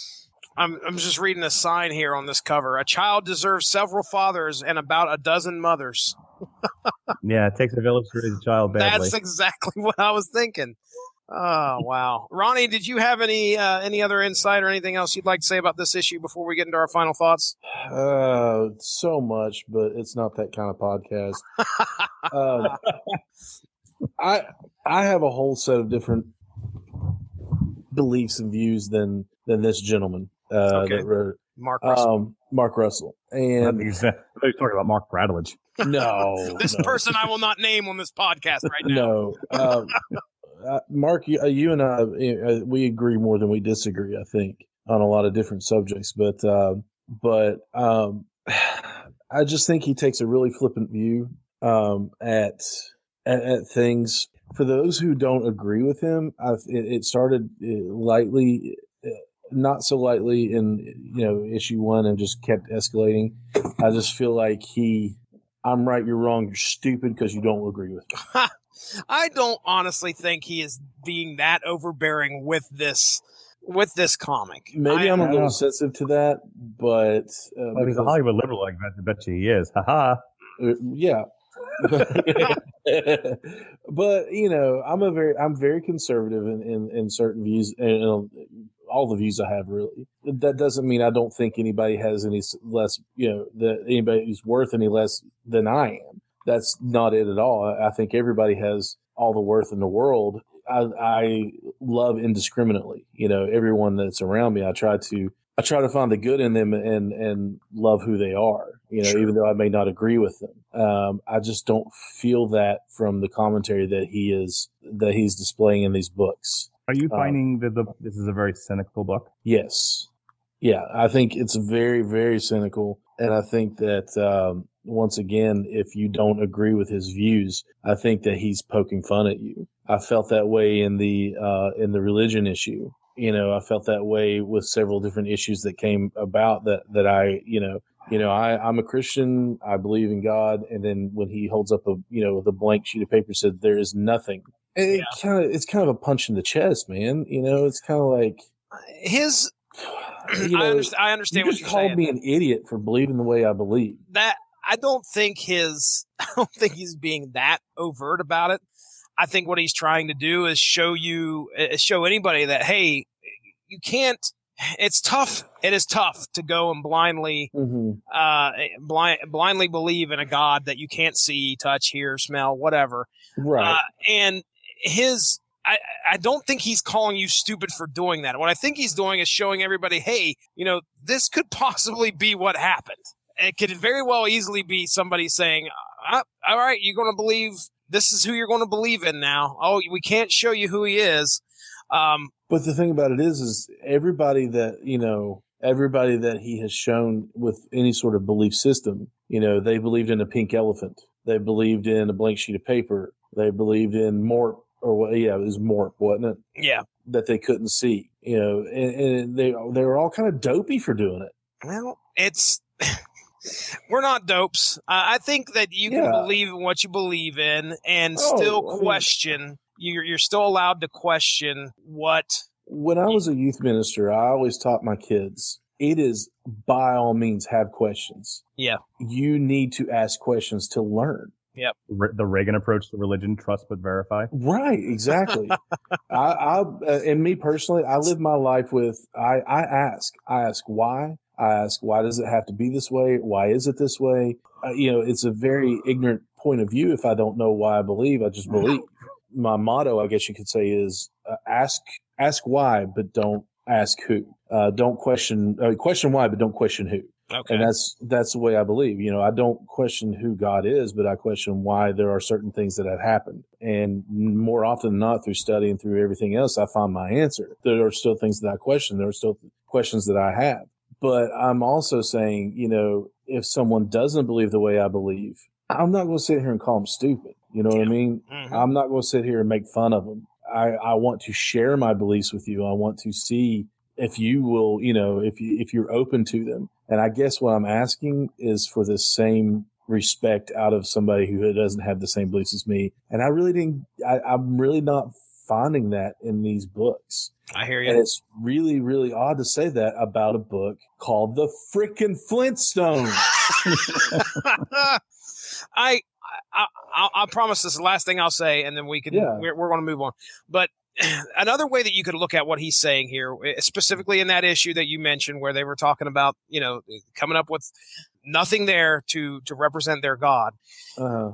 B: I'm, I'm just reading a sign here on this cover. A child deserves several fathers and about a dozen mothers.
C: Yeah, it takes a village to raise a child badly.
B: That's exactly what I was thinking. Oh, wow. Ronnie, did you have any uh, any other insight or anything else you'd like to say about this issue before we get into our final thoughts?
D: Uh, so much, but it's not that kind of podcast. uh, I I have a whole set of different beliefs and views than than this gentleman uh,
B: okay.
D: that wrote
B: Mark Russell.
D: Um, Mark Russell. And
C: he's, uh, I thought he was talking about Mark Bradledge.
D: No,
B: this
D: no.
B: person I will not name on this podcast right now.
D: No, um, uh, Mark, you, you and I, uh, we agree more than we disagree. I think on a lot of different subjects, but uh, but um, I just think he takes a really flippant view um, at, at at things. For those who don't agree with him, I've, it, it started lightly. Not so lightly in, you know, issue one and just kept escalating. I just feel like he, I'm right, you're wrong, you're stupid because you don't agree with me.
B: I don't honestly think he is being that overbearing with this with this comic.
D: Maybe
B: I,
D: I'm a little
C: know.
D: sensitive to that, but uh,
C: well, he's a Hollywood liberal. I bet, I bet you he is. Ha ha.
D: Uh, yeah. But you know, I'm a very, I'm very conservative in, in, in certain views, and, and all the views I have. Really, that doesn't mean I don't think anybody has any less, you know, that anybody's worth any less than I am. That's not it at all. I, I think everybody has all the worth in the world. I, I love indiscriminately. You know, everyone that's around me, I try to, I try to find the good in them and and love who they are. You know, sure. Even though I may not agree with them, um, I just don't feel that from the commentary that he is that he's displaying in these books.
C: Are you finding
D: um,
C: that the, this is a very cynical book?
D: Yes, yeah, I think it's very, very cynical, and I think that um, once again, if you don't agree with his views, I think that he's poking fun at you. I felt that way in the uh, in the religion issue. You know, I felt that way with several different issues that came about that, that I, you know, you know, I, I'm a Christian. I believe in God. And then when he holds up a, you know, the blank sheet of paper said, there is nothing. And it yeah. kind of, it's kind of a punch in the chest, man. You know, it's kind of like
B: his,
D: you know,
B: I understand, I understand
D: you
B: what
D: just
B: you're
D: called
B: saying.
D: me an idiot for believing the way I believe.
B: That I don't think his, I don't think he's being that overt about it. I think what he's trying to do is show you, uh, show anybody that, hey, you can't, it's tough. It is tough to go and blindly,
D: Mm-hmm.
B: uh, blind, blindly believe in a God that you can't see, touch, hear, smell, whatever.
D: Right.
B: Uh, and his, I, I don't think he's calling you stupid for doing that. What I think he's doing is showing everybody, hey, you know, this could possibly be what happened. It could very well easily be somebody saying, uh, all right, you're going to believe, this is who you're going to believe in now. Oh, we can't show you who he is. Um,
D: But the thing about it is, is everybody that, you know, everybody that he has shown with any sort of belief system, you know, they believed in a pink elephant. They believed in a blank sheet of paper. They believed in Mort, or what? Yeah, it was Mort, wasn't it?
B: yeah.
D: That they couldn't see, you know, and, and they they were all kind of dopey for doing it.
B: Well, it's, we're not dopes. Uh, I think that you can
D: Yeah.
B: believe in what you believe in and
D: Oh,
B: still
D: I mean-
B: question. You're, you're still allowed to question what.
D: When I was a youth minister, I always taught my kids, it is by all means have questions.
B: Yeah.
D: You need to ask questions to learn.
C: Re- the Reagan approach to religion: trust but verify.
D: Right, exactly. I, I, uh, and me personally, I live my life with, I, I ask, I ask why, I ask, why does it have to be this way? Why is it this way? Uh, you know, it's a very ignorant point of view. If I don't know why I believe, I just believe. My motto, I guess you could say, is uh, ask, ask why, but don't ask who. Uh, don't question, uh, question why, but don't question who.
B: Okay.
D: And that's that's the way I believe. You know, I don't question who God is, but I question why there are certain things that have happened. And more often than not, through study and through everything else, I find my answer. There are still things that I question. There are still questions that I have. But I'm also saying, you know, if someone doesn't believe the way I believe, I'm not going to sit here and call them stupid. You know what I mean?
B: Mhm.
D: I'm not going to sit here and make fun of them. I, I want to share my beliefs with you. I want to see if you will, you know, if you, if you're open to them. And I guess what I'm asking is for the same respect out of somebody who doesn't have the same beliefs as me. And I really didn't, I, I'm really not finding that in these books.
B: I hear
D: And
B: you.
D: it's really, really odd to say that about a book called The Frickin' Flintstones.
B: I, I, I, I promise this is the last thing I'll say, and then we can,
D: Yeah.
B: we're, we're going to move on. But another way that you could look at what he's saying here, specifically in that issue that you mentioned where they were talking about, you know, coming up with nothing there to, to represent their God.
D: Uh,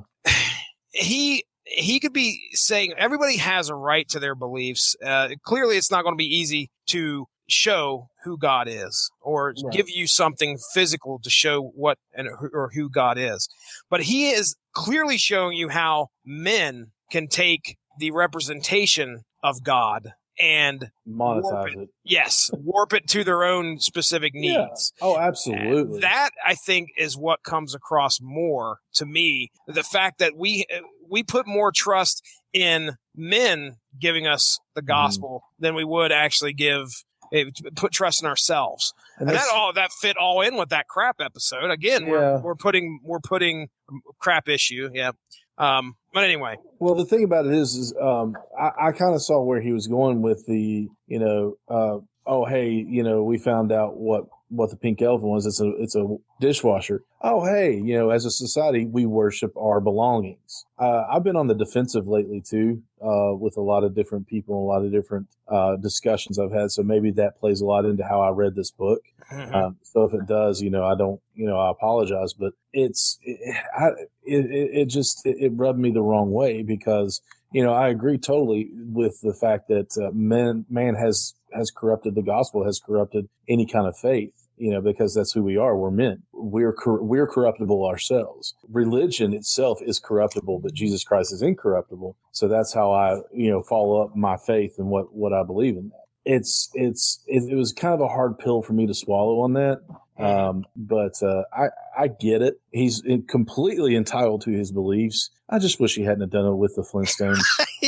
B: He, he could be saying everybody has a right to their beliefs. Uh, clearly it's not going to be easy to show who God is or
D: Right.
B: give you something physical to show what and or who God is. But he is clearly showing you how men can take the representation of God and warp
D: monetize
B: it.
D: it.
B: Yes, warp it to their own specific
D: Yeah.
B: needs.
D: Oh, absolutely.
B: That I think is what comes across more to me. The fact that we we put more trust in men giving us the
D: Mm-hmm.
B: gospel than we would actually give eh, put trust in ourselves.
D: and
B: And that
D: that's-
B: all that fit all in with that crap episode. Again,
D: Yeah.
B: we're we're putting we're putting crap issue. Yeah. Um. But anyway,
D: Well, the thing about it is, is um, I, I kind of saw where he was going with the, you know, uh, oh, hey, you know, we found out what, what the pink elephant was. It's a, it's a dishwasher. Oh, hey, you know, as a society, we worship our belongings. Uh, I've been on the defensive lately too, uh, with a lot of different people, a lot of different, uh, discussions I've had. So maybe that plays a lot into how I read this book. Um, so if it does, you know, I don't, you know, I apologize, but it's, it, I, it, it it just, it, it rubbed me the wrong way because, you know, I agree totally with the fact that uh, man, man has, has corrupted the gospel, has corrupted any kind of faith, you know, because that's who we are. We're men. We're, cor- we're corruptible ourselves. Religion itself is corruptible, but Jesus Christ is incorruptible. So that's how I, you know, follow up my faith and what, what I believe in that. It's, it's, it, it was kind of a hard pill for me to swallow on that. Um, but, uh, I, I get it. He's completely entitled to his beliefs. I just wish he hadn't done it with the Flintstones.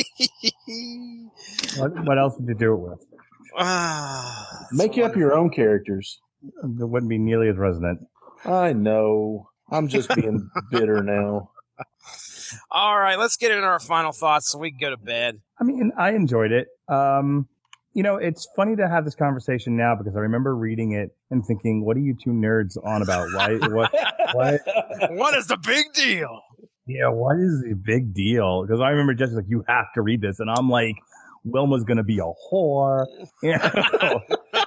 C: What, what else would you do it with?
B: Ah,
D: Make up your own characters.
C: That wouldn't be nearly as resonant.
D: I know. I'm just being bitter now.
B: All right, let's get into our final thoughts so we can go to bed.
C: I mean, I enjoyed it. Um, you know, it's funny to have this conversation now because I remember reading it and thinking, what are you two nerds on about? Why, what, why,
B: What is the big deal?
C: Yeah, what is the big deal? Because I remember Jesse's like, you have to read this. And I'm like, Wilma's going to be a whore. You know?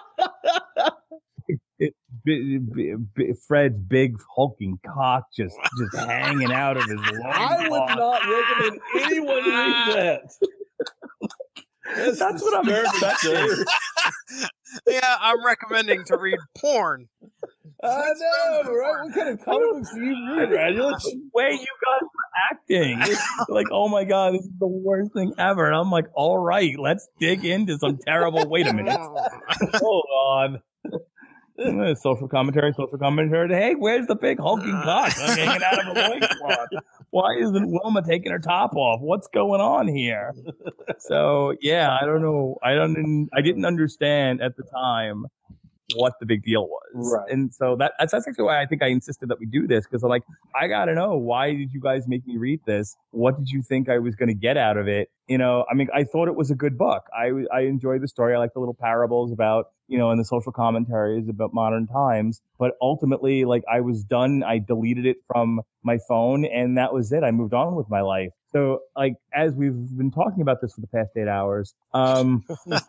C: it, b- b- b- Fred's big hulking cock just just hanging out of his loin.
D: I would not recommend anyone read that. That's,
C: That's what I'm
D: expecting.
B: Yeah, I'm recommending to read porn.
D: I know, right? What kind of comic books do you read, Radulus?
C: The way you guys were acting. Like, oh my God, this is the worst thing ever. And I'm like, all right, let's dig into some terrible. Wait a minute. Hold on. Social commentary, social commentary. Hey, where's the big hulking cock hanging out of a loincloth? Why isn't Wilma taking her top off? What's going on here? So yeah, I don't know. I don't. I didn't understand at the time what the big deal was.
D: Right.
C: And so that, that's actually why I think I insisted that we do this, because I'm like, I got to know, why did you guys make me read this? What did you think I was going to get out of it? You know, I mean, I thought it was a good book. I, I enjoyed the story. I like the little parables about, you know, and the social commentaries about modern times. But ultimately, like, I was done. I deleted it from my phone, and that was it. I moved on with my life. So, like, as we've been talking about this for the past eight hours, um,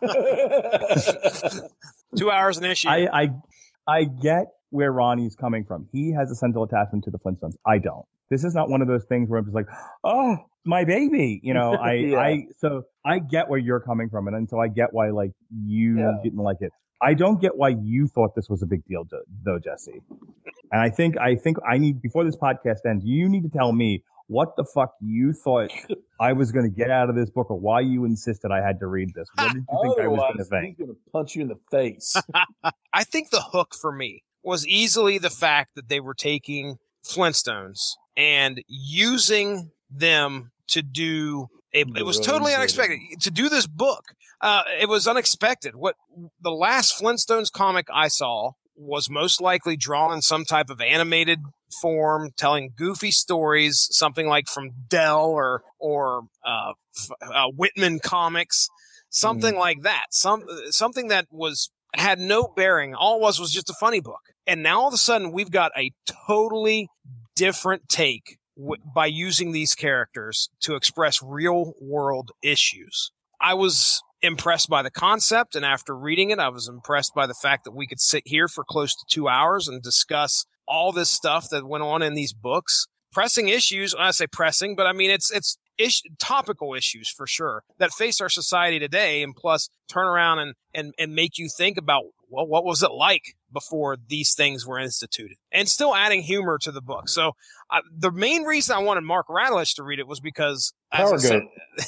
B: Two hours an issue.
C: I, I, I get where Ronnie's coming from. He has a sentimental attachment to the Flintstones. I don't. This is not one of those things where I'm just like, oh, my baby. You know, I,
D: Yeah.
C: I, so I get where you're coming from. And, and so I get why, like, you
D: Yeah.
C: didn't like it. I don't get why you thought this was a big deal, though, Jesse. And I think, I think I need, before this podcast ends, you need to tell me what the fuck you thought I was going to get out of this book, or why you insisted I had to read this. What did you think I was going to
D: Otherwise,
C: think?
D: he's going to punch you in the face.
B: I think the hook for me was easily the fact that they were taking Flintstones and using them to do a, it was totally unexpected to do this book. Uh, it was unexpected. What the last Flintstones comic I saw was most likely drawn in some type of animated form, telling goofy stories, something like from Dell or or uh, uh, Whitman Comics, something mm. like that. Some something that was had no bearing. All it was was just a funny book. And now all of a sudden we've got a totally different take w- by using these characters to express real world issues. I was impressed by the concept, and after reading it, I was impressed by the fact that we could sit here for close to two hours and discuss all this stuff that went on in these books. Pressing issues, I say pressing, but I mean, it's it's ish, topical issues for sure that face our society today, and plus turn around and, and, and make you think about, well, what was it like before these things were instituted, and still adding humor to the book. So uh, the main reason I wanted Mark Radulich to read it was because, as I, said,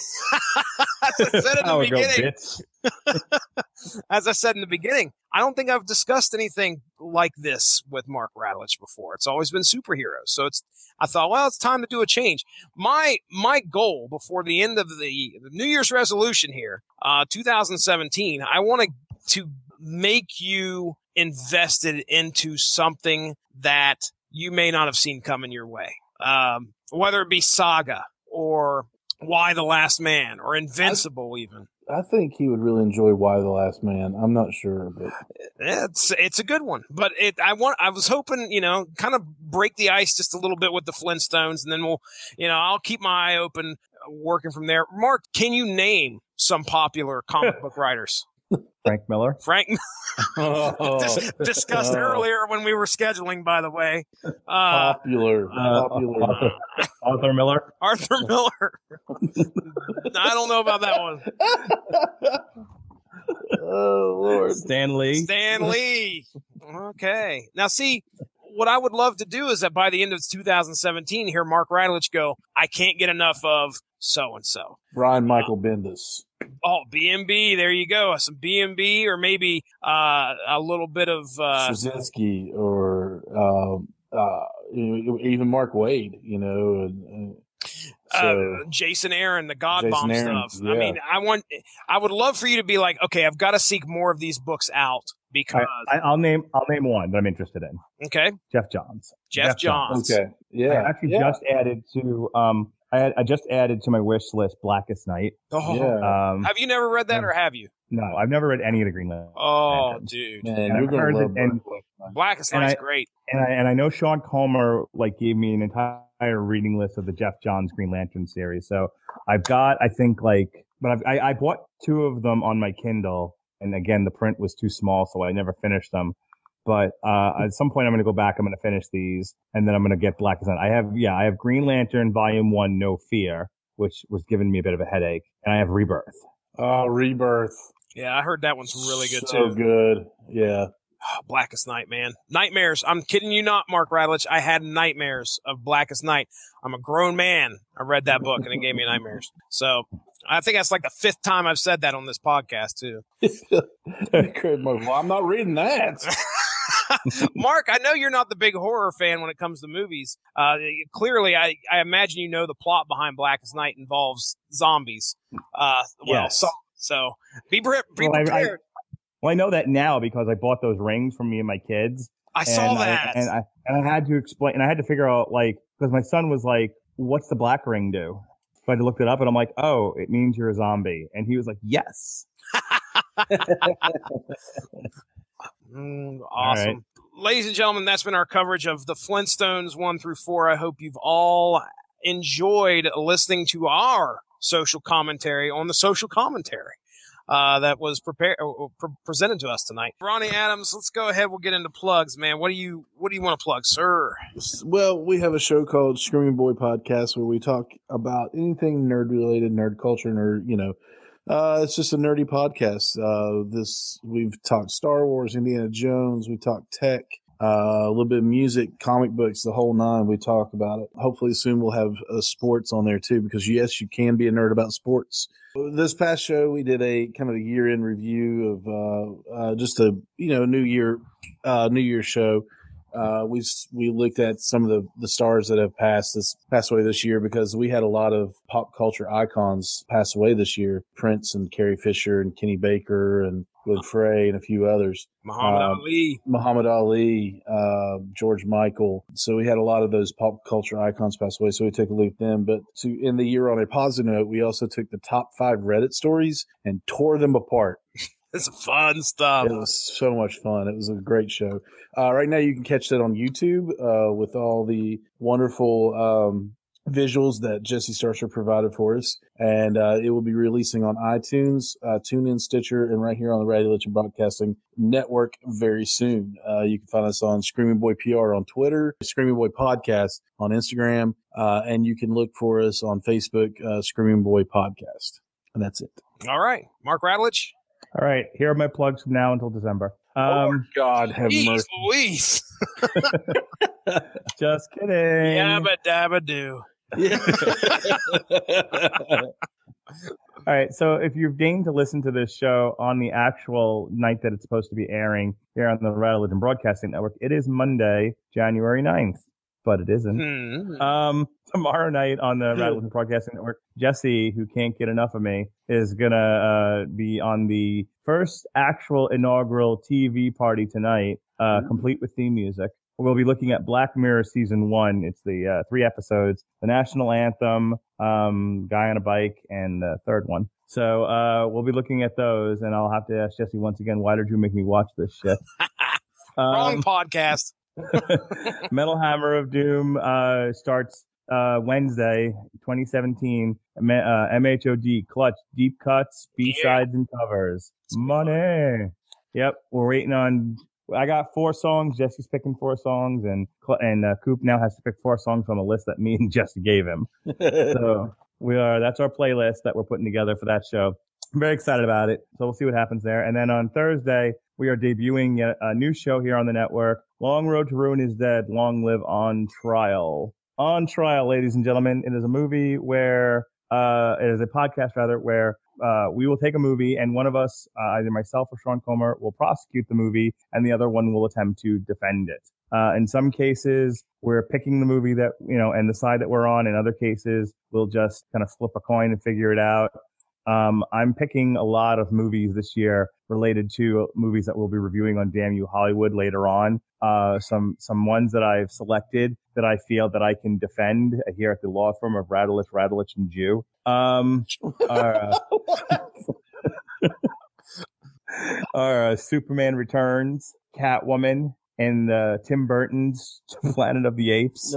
B: as I said in the beginning, as I said in the beginning, I don't think I've discussed anything like this with Mark Radulich before. It's always been superheroes. So it's, I thought, well, it's time to do a change. My, my goal before the end of the, the New Year's resolution here, uh, two thousand seventeen, I wanted to make you invested into something that you may not have seen coming your way. Um, whether it be Saga or Why the Last Man or Invincible, I, even.
D: I think he would really enjoy Why the Last Man. I'm not sure, but
B: it's it's a good one. But it, I want, I was hoping, you know, kind of break the ice just a little bit with the Flintstones, and then we'll, you know, I'll keep my eye open, working from there. Mark, can you name some popular comic book writers?
C: Frank Miller.
B: Frank oh, Dis- discussed oh. earlier when we were scheduling, by the way. Uh,
D: popular.
C: Uh,
D: popular.
C: Arthur, Arthur Miller.
B: Arthur Miller. I don't know about that one.
D: Oh, Lord.
C: Stan Lee.
B: Stan Lee. Okay. Now, see, what I would love to do is that by the end of two thousand seventeen, hear Mark Radulich go, I can't get enough of so-and-so.
D: Brian Michael uh, Bendis.
B: Oh, B and B, there you go. Some B and B, or maybe uh, a little bit of uh,
D: Straczynski, or um, uh, even Mark Wade, you know. And, and so,
B: uh, Jason Aaron, the God
D: Jason
B: Bomb
D: Aaron,
B: stuff.
D: yeah.
B: I mean, I want, I would love for you to be like, okay, I've got to seek more of these books out because
C: I, I'll name, I'll name one that I'm interested in.
B: Okay,
C: Jeff Johns.
B: Jeff, Jeff Johns.
C: Johns.
D: Okay, yeah.
C: I actually
D: yeah.
C: just added to um. I, had, I just added to my wish list Blackest Night.
B: Oh,
D: yeah.
B: Um, have you never read that,
C: never,
B: or have you?
C: No, I've never read any of the Green Lantern.
B: Oh,
C: Lanterns.
B: dude,
D: man,
C: and
D: you're gonna love
C: and,
B: Blackest Night's great.
C: And I and I know Sean Comer like gave me an entire entire reading list of the Jeff Johns Green Lantern series. So I've got, I think, like, but I've, I, I bought two of them on my Kindle, and again, the print was too small, so I never finished them. But uh, at some point, I'm going to go back. I'm going to finish these, and then I'm going to get Blackest Night. I have, yeah, I have Green Lantern Volume One, No Fear, which was giving me a bit of a headache, and I have Rebirth.
D: Oh, Rebirth.
B: Yeah, I heard that one's really good
D: so
B: too.
D: good. Yeah.
B: Oh, Blackest Night, man. Nightmares. I'm kidding you not, Mark Radulich. I had nightmares of Blackest Night. I'm a grown man. I read that book and it gave me nightmares. So I think that's like the fifth time I've said that on this podcast too.
D: Well, I'm not reading that.
B: Mark, I know you're not the big horror fan when it comes to movies. Uh, clearly, I, I imagine you know the plot behind Blackest Night involves zombies. Uh, well,
C: Yes.
B: so, so be, pre- be
C: Well, I- I-
B: prepared.
C: Well, I know that now because I bought those rings from me and my kids.
B: I, saw
C: and
B: that.
C: I, and I and I had to explain, and I had to figure out, like, because my son was like, "What's the black ring do?" So I had to look it up, and I'm like, "Oh, it means you're a zombie." And he was like, "Yes."
B: Mm, awesome.
C: right.
B: Ladies and gentlemen, that's been our coverage of the Flintstones one through four. I hope you've all enjoyed listening to our social commentary on the social commentary uh, that was prepared uh, pre- presented to us tonight. Ronnie Adams, let's go ahead. We'll get into plugs, man. What do you What do you want to plug, sir?
D: Well, we have a show called Screaming Boy Podcast where we talk about anything nerd related, nerd culture, nerd, you know. Uh, it's just a nerdy podcast. Uh, this we've talked Star Wars, Indiana Jones, we talked tech, uh, a little bit of music, comic books, the whole nine. We talk about it. Hopefully soon we'll have uh, sports on there too, because yes, you can be a nerd about sports. This past show we did a kind of a year in review of uh, uh, just a you know New Year uh, New Year show. Uh, we we looked at some of the, the stars that have passed this passed away this year, because we had a lot of pop culture icons pass away this year. Prince and Carrie Fisher and Kenny Baker and Glenn Frey and a few others.
B: Muhammad
D: Uh,
B: Ali.
D: Muhammad Ali, uh, George Michael. So we had a lot of those pop culture icons pass away. So we took a look at them. But to end the year on a positive note, we also took the top five Reddit stories and tore them apart.
B: It's fun stuff.
D: It was so much fun. It was a great show. Uh, right now, you can catch that on YouTube uh, with all the wonderful um, visuals that Jesse Starcher provided for us. And uh, it will be releasing on iTunes, uh, TuneIn, Stitcher, and right here on the Radio Legend Broadcasting Network very soon. Uh, you can find us on Screaming Boy P R on Twitter, Screaming Boy Podcast on Instagram, uh, and you can look for us on Facebook, uh, Screaming Boy Podcast. And that's it.
B: All right. Mark Radulich.
C: All right, here are my plugs from now until December. Um,
D: God have
B: Jeez
D: mercy.
B: Louise.
C: just kidding.
B: Yabba dabba do.
C: All right, so if you've deigned to listen to this show on the actual night that it's supposed to be airing here on the Radio Legend Broadcasting Network, it is Monday, January ninth, but it isn't.
B: Hmm.
C: Um, tomorrow night on the Radio Legend Broadcasting Network, Jesse, who can't get enough of me, is going to uh, be on the first actual inaugural T V party tonight, uh, complete with theme music. We'll be looking at Black Mirror Season one. It's the uh, three episodes, the national anthem, um, guy on a bike, and the third one. So uh, we'll be looking at those, and I'll have to ask Jesse once again, why did you make me watch this shit?
B: Wrong
C: um,
B: podcast.
C: Metal Hammer of Doom uh, starts uh, Wednesday, twenty seventeen. M- uh, M H O D, Clutch, Deep Cuts, B-sides, and covers. Money. Yep, we're waiting on... I got four songs. Jesse's picking four songs, and and uh, Coop now has to pick four songs from a list that me and Jesse gave him. So we are. That's our playlist that we're putting together for that show. I'm very excited about it. So we'll see what happens there. And then on Thursday, we are debuting a, a new show here on the network. Long Road to Ruin is Dead. Long Live On Trial. On Trial, ladies and gentlemen. It is a movie where uh, it is a podcast rather where. Uh, we will take a movie, and one of us, uh, either myself or Sean Comer, will prosecute the movie, and the other one will attempt to defend it. Uh, in some cases, we're picking the movie that, you know, and the side that we're on. In other cases, we'll just kind of flip a coin and figure it out. Um, I'm picking a lot of movies this year related to movies that we'll be reviewing on Damn You Hollywood later on. Uh, some, some ones that I've selected that I feel that I can defend here at the law firm of Radulich, Radulich and Jew. Um, are, uh, are uh, Superman Returns, Catwoman, and uh, Tim Burton's Planet of the Apes.
D: No.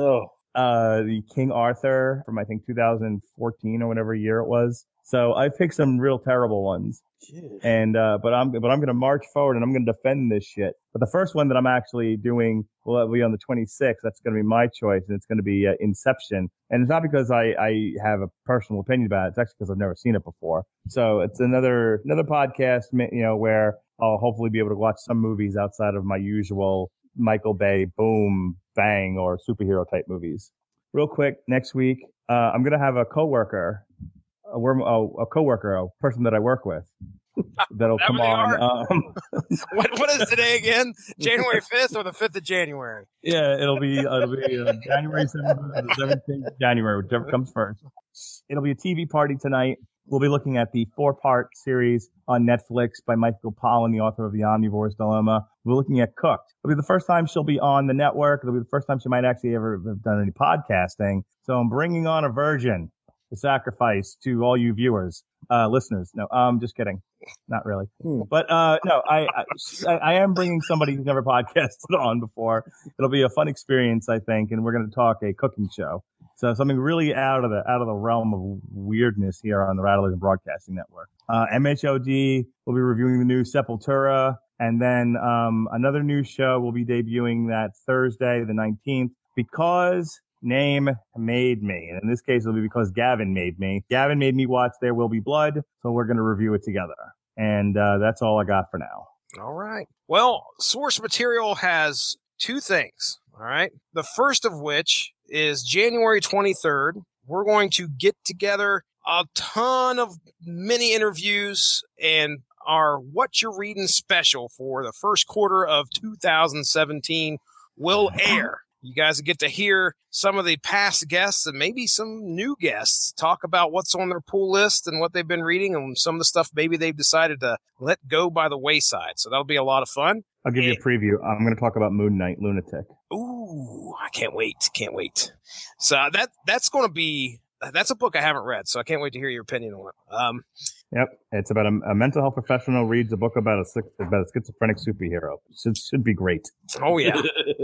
C: uh, the King Arthur from I think two thousand fourteen or whatever year it was. So I picked some real terrible ones.
D: Shit.
C: And uh, but I'm but I'm gonna march forward and I'm gonna defend this shit. But the first one that I'm actually doing will be on the twenty-sixth. That's gonna be my choice, and it's gonna be uh, Inception. And it's not because I, I have a personal opinion about it. It's actually because I've never seen it before. So it's another another podcast, you know, where I'll hopefully be able to watch some movies outside of my usual Michael Bay boom bang or superhero type movies. Real quick, next week uh, I'm gonna have a coworker. A, worm, a, a coworker, a person that I work with, that'll
B: That
C: come on. Um,
B: what what is today again? January fifth or the fifth of January?
C: yeah, it'll be it'll be uh, January seventeenth or the seventeenth of January, whichever comes first. It'll be a T V party tonight. We'll be looking at the four-part series on Netflix by Michael Pollan, the author of The Omnivore's Dilemma. We're looking at Cooked. It'll be the first time she'll be on the network. It'll be the first time she might actually ever have done any podcasting. So I'm bringing on a virgin. The sacrifice to all you viewers, uh, listeners. No, um, just kidding. Not really.
D: Hmm.
C: But, uh, no, I, I, I am bringing somebody who's never podcasted on before. It'll be a fun experience, I think. And we're going to talk a cooking show. So something really out of the, out of the realm of weirdness here on the Rattlers Broadcasting Network. Uh, M H O D will be reviewing the new Sepultura. And then, um, another new show will be debuting that Thursday, the nineteenth, because Name Made Me. And in this case, it'll be because Gavin made me. Gavin made me watch There Will Be Blood, so we're going to review it together. And uh, that's all I got for now.
B: All right. Well, source material has two things. All right. The first of which is January twenty-third. We're going to get together a ton of mini interviews and our What You're Reading special for the first quarter of two thousand seventeen will air. You guys get to hear some of the past guests and maybe some new guests talk about what's on their pull list and what they've been reading and some of the stuff maybe they've decided to let go by the wayside. So that'll be a lot of fun.
C: I'll give you a preview. I'm going to talk about Moon Knight Lunatic.
B: Ooh, I can't wait. Can't wait. So that that's going to be, that's a book I haven't read, so I can't wait to hear your opinion on it. Um,
C: Yep. It's about a, a mental health professional reads a book about a, about a schizophrenic superhero. Should, should be great.
B: oh, yeah.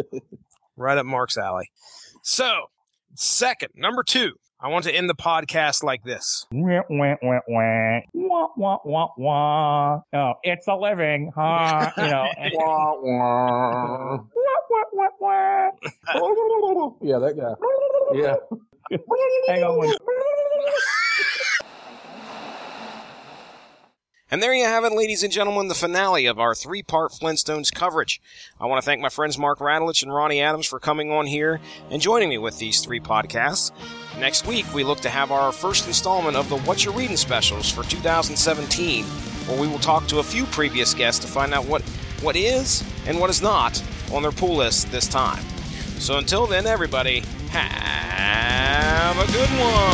B: Right up Mark's alley. So, second, number two, I want to end the podcast like this.
C: Wah, wah, wah, wah. Wah, wah, wah, wah. Oh, it's a living, huh? You know.
D: Wah, wah.
C: Wah, wah, wah, wah.
D: Yeah, that guy. Yeah.
C: Hang on one.
B: And there you have it, ladies and gentlemen, the finale of our three-part Flintstones coverage. I want to thank my friends Mark Radulich and Ronnie Adams for coming on here and joining me with these three podcasts. Next week, we look to have our first installment of the What You're Reading specials for two thousand seventeen, where we will talk to a few previous guests to find out what, what is and what is not on their pull list this time. So until then, everybody, have a good one.